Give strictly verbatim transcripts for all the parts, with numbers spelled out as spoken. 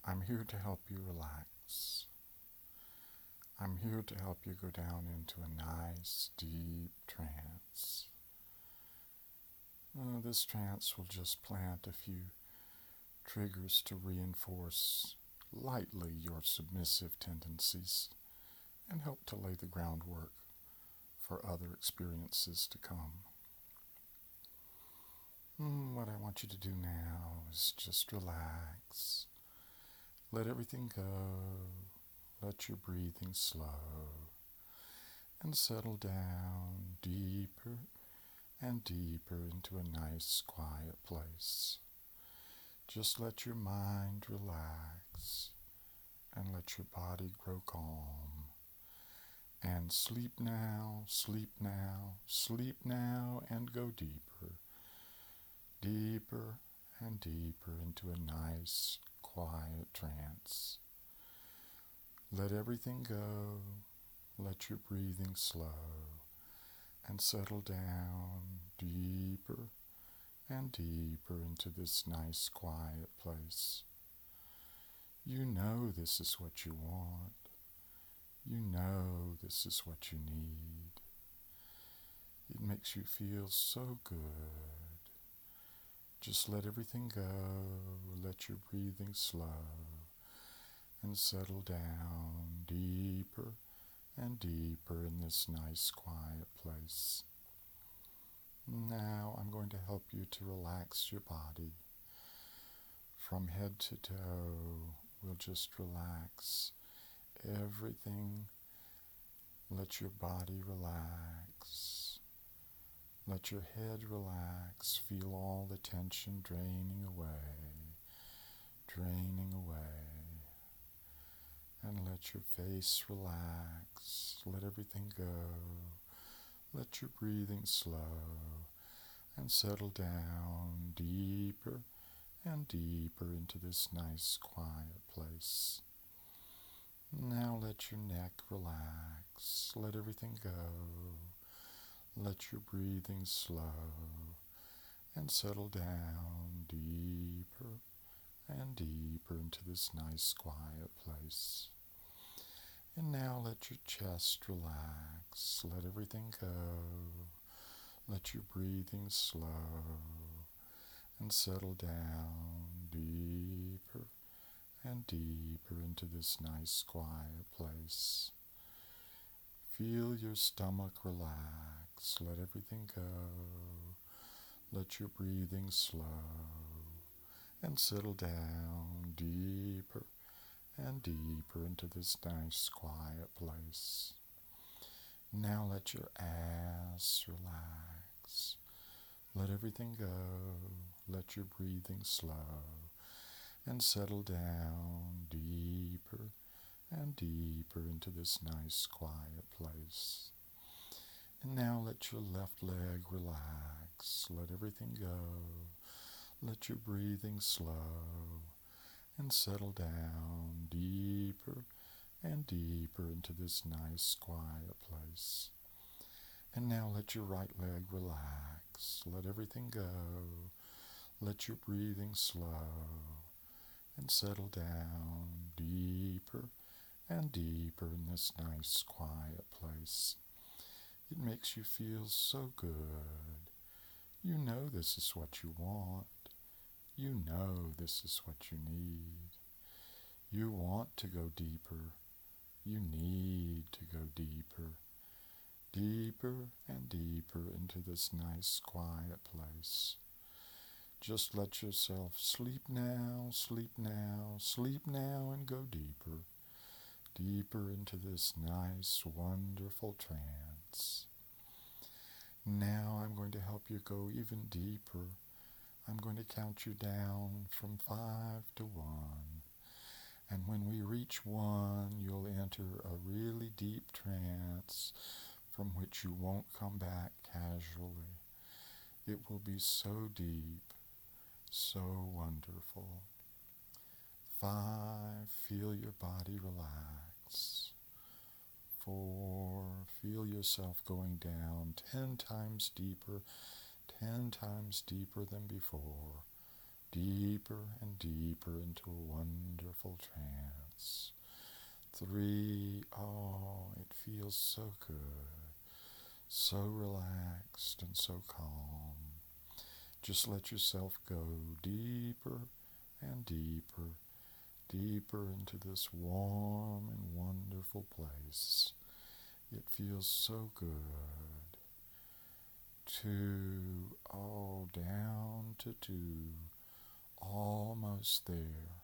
I'm here to help you relax. I'm here to help you go down into a nice, deep trance. Uh, this trance will just plant a few triggers to reinforce lightly your submissive tendencies and help to lay the groundwork for other experiences to come. Mm, what I want you to do now is just relax. Let everything go. Let your breathing slow and settle down deeper and deeper into a nice, quiet place. Just let your mind relax and let your body grow calm. And sleep now, sleep now, sleep now, and go deeper, deeper and deeper into a nice, quiet trance. Let everything go. Let your breathing slow and settle down deeper and deeper into this nice, quiet place. You know this is what you want. You know this is what you need. It makes you feel so good. Just let everything go. Let your breathing slow and settle down deeper and deeper in this nice, quiet place. Now I'm going to help you to relax your body. From head to toe, we'll just relax everything. Let your body relax. Let your head relax. Feel all the tension draining away, draining away. And let your face relax. Let everything go. Let your breathing slow and settle down deeper and deeper into this nice, quiet place. Now let your neck relax. Let everything go. Let your breathing slow and settle down deeper and deeper into this nice, quiet place. And now let your chest relax. Let everything go. Let your breathing slow and settle down deeper and deeper into this nice, quiet place. Feel your stomach relax. Let everything go. Let your breathing slow and settle down deeper and deeper into this nice, quiet place. Now let your ass relax. Let everything go. Let your breathing slow and settle down deeper and deeper into this nice, quiet place. And now let your left leg relax. Let everything go. Let your breathing slow and settle down deeper and deeper into this nice, quiet place. And now let your right leg relax. Let everything go. Let your breathing slow and settle down deeper and deeper in this nice, quiet place. It makes you feel so good. You know this is what you want. You know this is what you need. You want to go deeper. You need to go deeper. Deeper and deeper into this nice, quiet place. Just let yourself sleep now, sleep now, sleep now, and go deeper. Deeper into this nice, wonderful trance. Now I'm going to help you go even deeper. I'm going to count you down from five to one. And when we reach one, you'll enter a really deep trance from which you won't come back casually. It will be so deep, so wonderful. Five, feel your body relax. Four, feel yourself going down ten times deeper, ten times deeper than before. deeper and deeper into a wonderful trance. Three, oh, it feels so good, so relaxed and so calm. Just let yourself go deeper and deeper, deeper into this warm and wonderful place. It feels so good. Two, oh, down to two, almost there,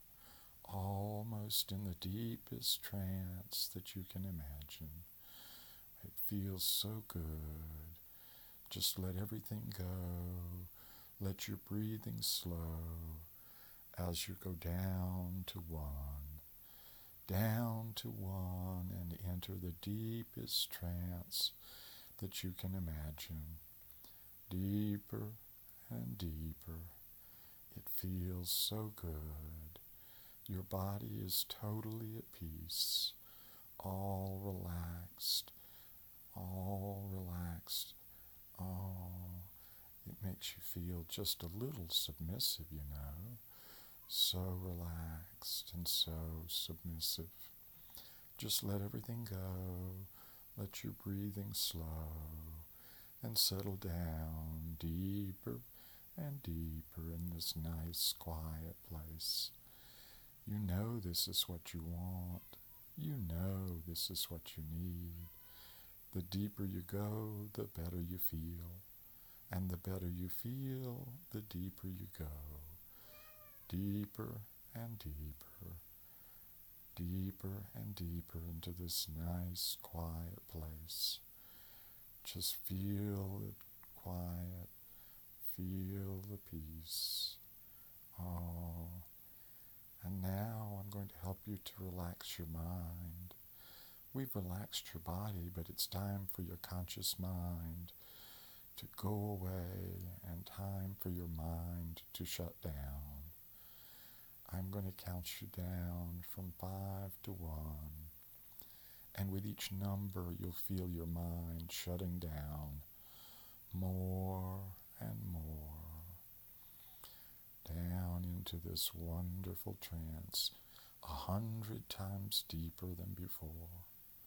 almost in the deepest trance that you can imagine. It feels so good. Just let everything go. Let your breathing slow as you go down to one, down to one, and enter the deepest trance that you can imagine. Deeper and deeper. It feels so good. Your body is totally at peace, all relaxed, all relaxed. Oh, it makes you feel just a little submissive, you know. So relaxed and so submissive. Just let everything go. Let your breathing slow and settle down deeper and deeper in this nice, quiet place. You know this is what you want. You know this is what you need. The deeper you go, the better you feel. And the better you feel, the deeper you go. Deeper and deeper. Deeper and deeper into this nice, quiet place. Just feel it quiet. Feel the peace. Oh. And now I'm going to help you to relax your mind. We've relaxed your body, but it's time for your conscious mind to go away and time for your mind to shut down. I'm going to count you down from five to one. And with each number, you'll feel your mind shutting down more and more. Down into this wonderful trance, a hundred times deeper than before.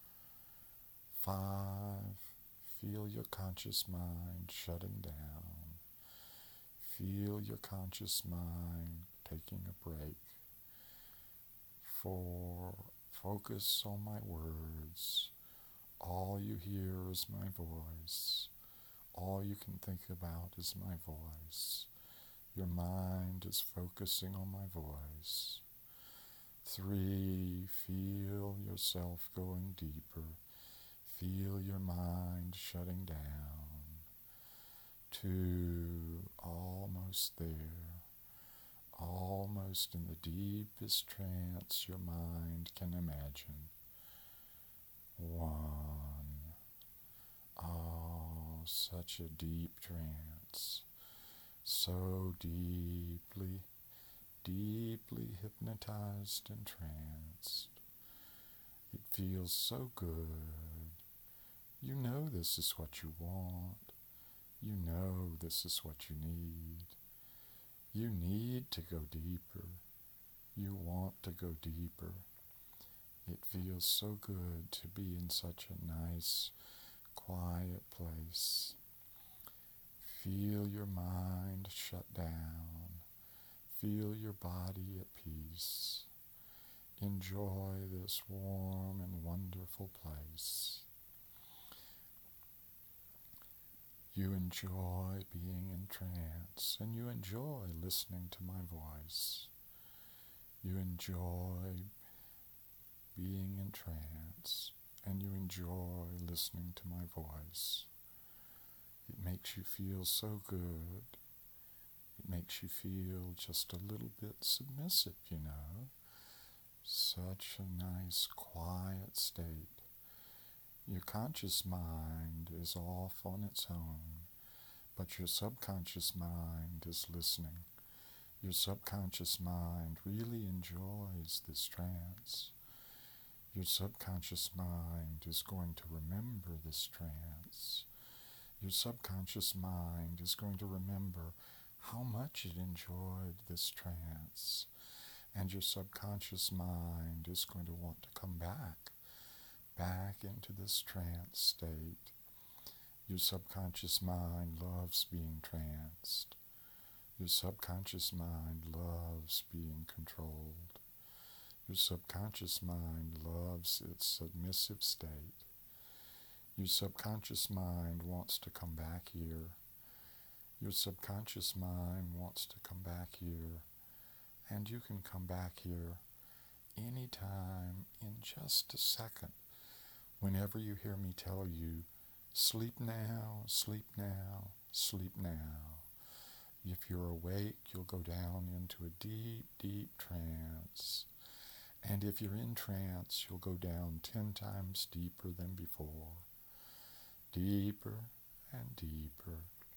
Five, feel your conscious mind shutting down. Feel your conscious mind taking a break. Four, focus on my words. All you hear is my voice. All you can think about is my voice. Your mind is focusing on my voice. Three, feel yourself going deeper. Feel your mind shutting down. Two, almost there. Almost in the deepest trance your mind can imagine. One. Oh, such a deep trance. So deeply, deeply hypnotized and tranced. It feels so good. You know this is what you want. You know this is what you need. You need to go deeper. You want to go deeper. It feels so good to be in such a nice, quiet place. Feel your mind shut down. Feel your body at peace. Enjoy this warm and wonderful place. You enjoy being in trance, and you enjoy listening to my voice. You enjoy being in trance, and you enjoy listening to my voice. It makes you feel so good. It makes you feel just a little bit submissive, you know. Such a nice, quiet state. Your conscious mind is off on its own, but your subconscious mind is listening. Your subconscious mind really enjoys this trance. Your subconscious mind is going to remember this trance. Your subconscious mind is going to remember how much it enjoyed this trance. And your subconscious mind is going to want to come back, back into this trance state. Your subconscious mind loves being tranced. Your subconscious mind loves being controlled. Your subconscious mind loves its submissive state. Your subconscious mind wants to come back here. Your subconscious mind wants to come back here. And you can come back here anytime in just a second. Whenever you hear me tell you, sleep now, sleep now, sleep now. If you're awake, you'll go down into a deep, deep trance. And if you're in trance, you'll go down ten times deeper than before. Deeper and deeper.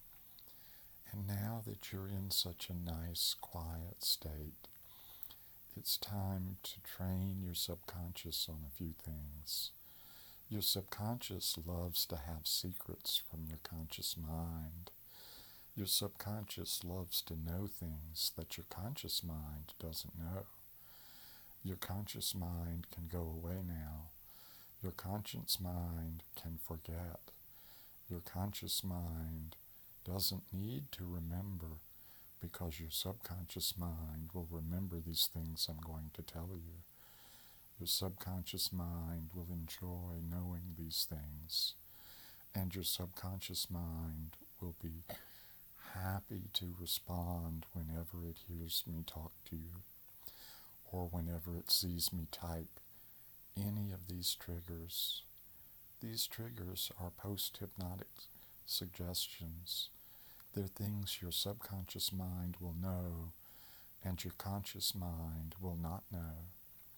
And now that you're in such a nice, quiet state, it's time to train your subconscious on a few things. Your subconscious loves to have secrets from your conscious mind. Your subconscious loves to know things that your conscious mind doesn't know. Your conscious mind can go away now. Your conscious mind can forget. Your conscious mind doesn't need to remember, because your subconscious mind will remember these things I'm going to tell you. Your subconscious mind will enjoy knowing these things, and your subconscious mind will be happy to respond whenever it hears me talk to you, or whenever it sees me type any of these triggers. These triggers are post-hypnotic suggestions. They're things your subconscious mind will know and your conscious mind will not know.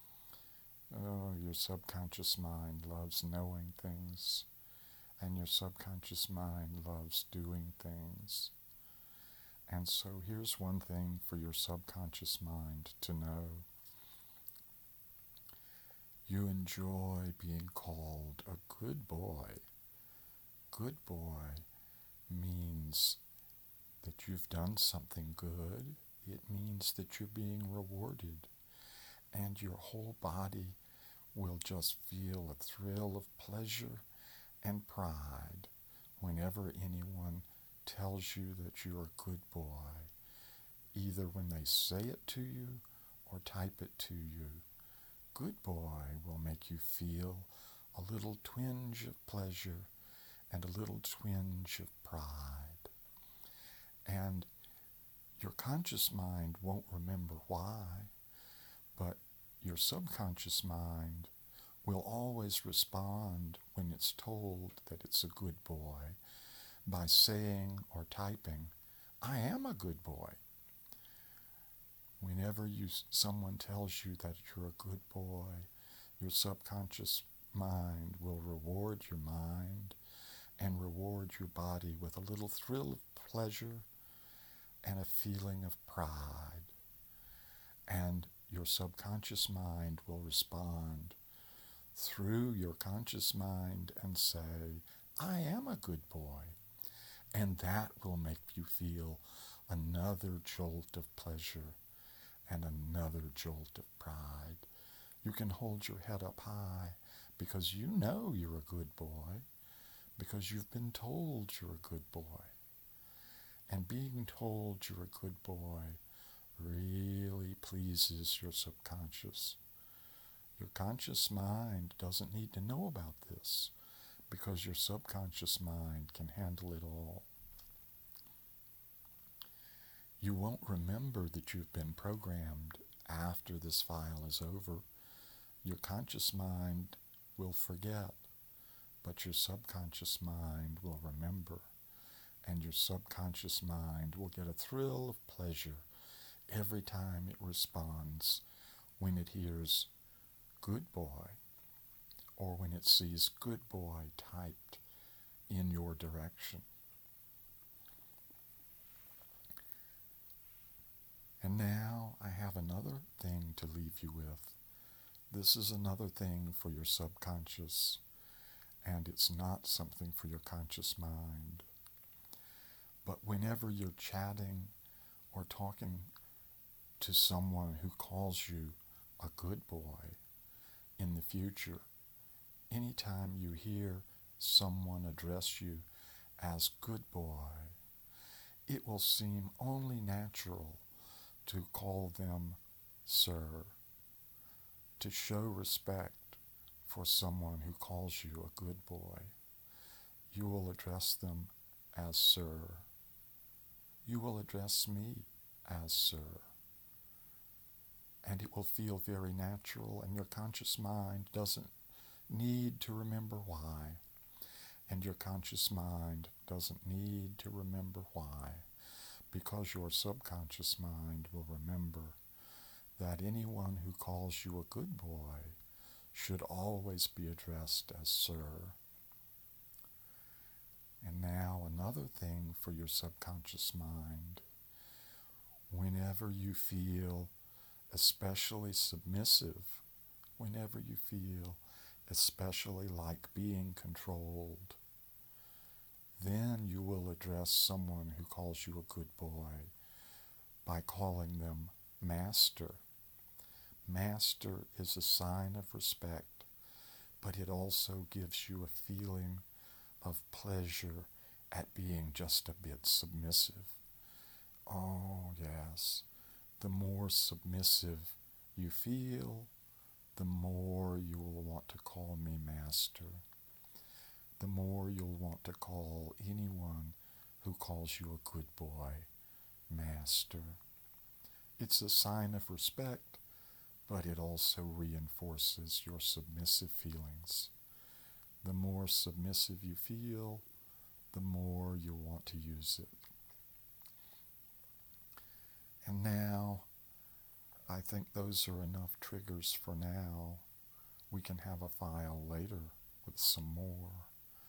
Oh, your subconscious mind loves knowing things, and your subconscious mind loves doing things. And so here's one thing for your subconscious mind to know. You enjoy being called a good boy. Good boy means that you've done something good. It means that you're being rewarded. And your whole body will just feel a thrill of pleasure and pride whenever anyone tells you that you're a good boy, either when they say it to you or type it to you. Good boy will make you feel a little twinge of pleasure and a little twinge of pride. And your conscious mind won't remember why, but your subconscious mind will always respond when it's told that it's a good boy by saying or typing, I am a good boy. Whenever you, someone tells you that you're a good boy, your subconscious mind will reward your mind and reward your body with a little thrill of pleasure and a feeling of pride. And your subconscious mind will respond through your conscious mind and say, I am a good boy. And that will make you feel another jolt of pleasure and another jolt of pride. You can hold your head up high because you know you're a good boy, because you've been told you're a good boy. And being told you're a good boy really pleases your subconscious. Your conscious mind doesn't need to know about this because your subconscious mind can handle it all. You won't remember that you've been programmed after this file is over. Your conscious mind will forget, but your subconscious mind will remember, and your subconscious mind will get a thrill of pleasure every time it responds when it hears good boy or when it sees good boy typed in your direction. And now I have another thing to leave you with. This is another thing for your subconscious, and it's not something for your conscious mind. But whenever you're chatting or talking to someone who calls you a good boy in the future, anytime you hear someone address you as good boy, it will seem only natural to call them sir, to show respect for someone who calls you a good boy. You will address them as sir. You will address me as sir. And it will feel very natural, and your conscious mind doesn't need to remember why. And your conscious mind doesn't need to remember why, because your subconscious mind will remember that anyone who calls you a good boy should always be addressed as sir. And now another thing for your subconscious mind. Whenever you feel especially submissive, whenever you feel especially like being controlled, then you will address someone who calls you a good boy by calling them master. Master is a sign of respect, but it also gives you a feeling of pleasure at being just a bit submissive. Oh, yes. The more submissive you feel, the more you will want to call me master. The more you'll want to call anyone who calls you a good boy master. It's a sign of respect, but it also reinforces your submissive feelings. The more submissive you feel, the more you'll want to use it. And now, I think those are enough triggers for now. We can have a file later with some more.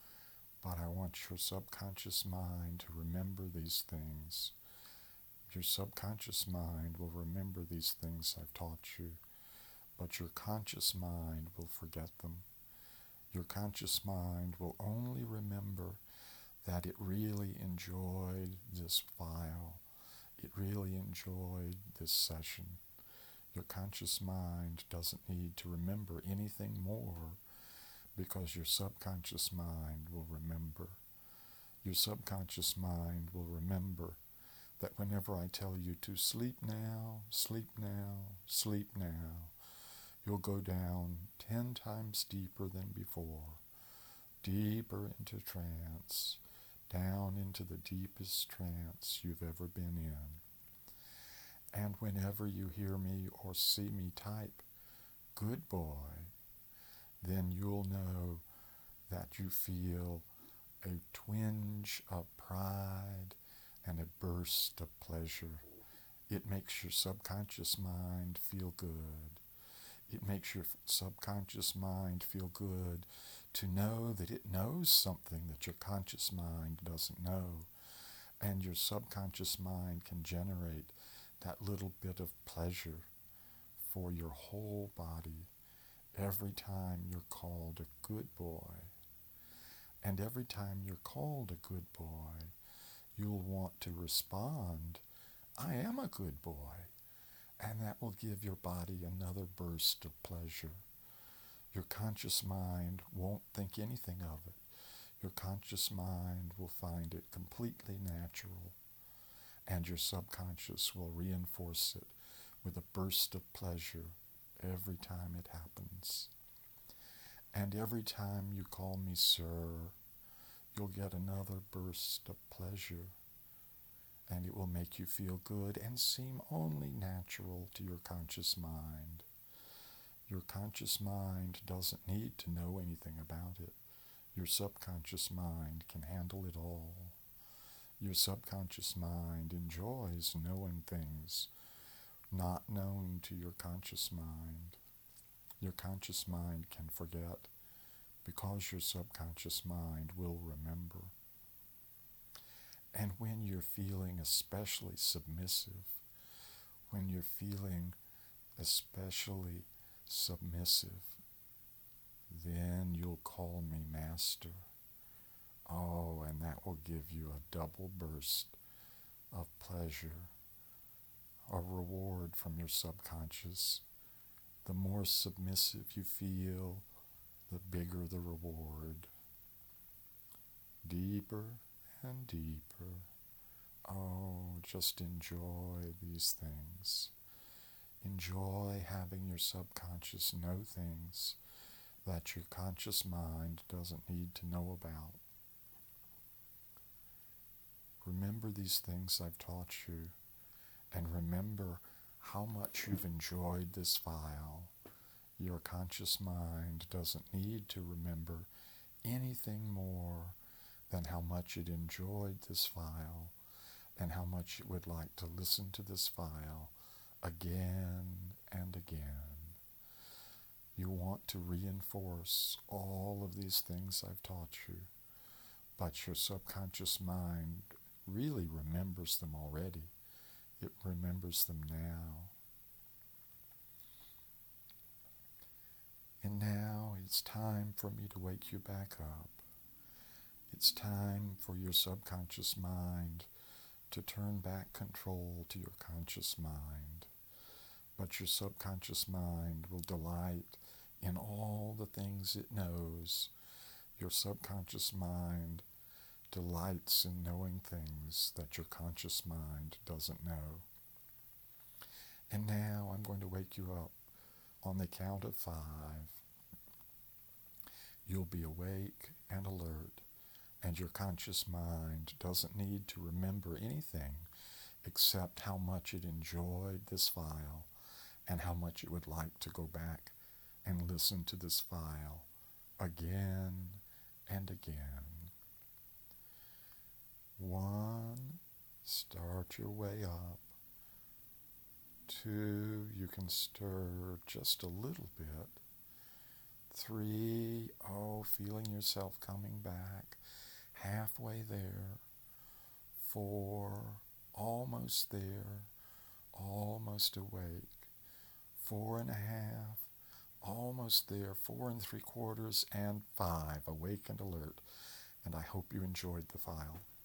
But I want your subconscious mind to remember these things. Your subconscious mind will remember these things I've taught you, but your conscious mind will forget them. Your conscious mind will only remember that it really enjoyed this file. It really enjoyed this session. Your conscious mind doesn't need to remember anything more because your subconscious mind will remember. Your subconscious mind will remember that whenever I tell you to sleep now, sleep now, sleep now, you'll go down ten times deeper than before, deeper into trance, down into the deepest trance you've ever been in. And whenever you hear me or see me type, good boy, then you'll know that you feel a twinge of pride and a burst of pleasure. It makes your subconscious mind feel good. It makes your subconscious mind feel good to know that it knows something that your conscious mind doesn't know. And your subconscious mind can generate that little bit of pleasure for your whole body every time you're called a good boy. And every time you're called a good boy, you'll want to respond, I am a good boy. And that will give your body another burst of pleasure. Your conscious mind won't think anything of it. Your conscious mind will find it completely natural. And your subconscious will reinforce it with a burst of pleasure every time it happens. And every time you call me sir, you'll get another burst of pleasure. And it will make you feel good and seem only natural to your conscious mind. Your conscious mind doesn't need to know anything about it. Your subconscious mind can handle it all. Your subconscious mind enjoys knowing things not known to your conscious mind. Your conscious mind can forget because your subconscious mind will remember. And when you're feeling especially submissive, when you're feeling especially submissive, then you'll call me master. Oh, and that will give you a double burst of pleasure a reward from your subconscious. The more submissive you feel, the bigger the reward. Deeper and deeper. Oh, just enjoy these things. Enjoy having your subconscious know things that your conscious mind doesn't need to know about. Remember these things I've taught you, and remember how much you've enjoyed this file. Your conscious mind doesn't need to remember anything more than how much it enjoyed this file and how much it would like to listen to this file again and again. You want to reinforce all of these things I've taught you, but your subconscious mind really remembers them already. It remembers them now. And now it's time for me to wake you back up. It's time for your subconscious mind to turn back control to your conscious mind. But your subconscious mind will delight in all the things it knows. Your subconscious mind delights in knowing things that your conscious mind doesn't know. And now I'm going to wake you up on the count of five. You'll be awake and alert, and your conscious mind doesn't need to remember anything except how much it enjoyed this file and how much it would like to go back and listen to this file again and again. One, start your way up. Two, you can stir just a little bit. Three, oh, feeling yourself coming back, halfway there. Four, almost there, almost awake. Four and a half, almost there. Four and three quarters, and five, awake and alert. And I hope you enjoyed the file.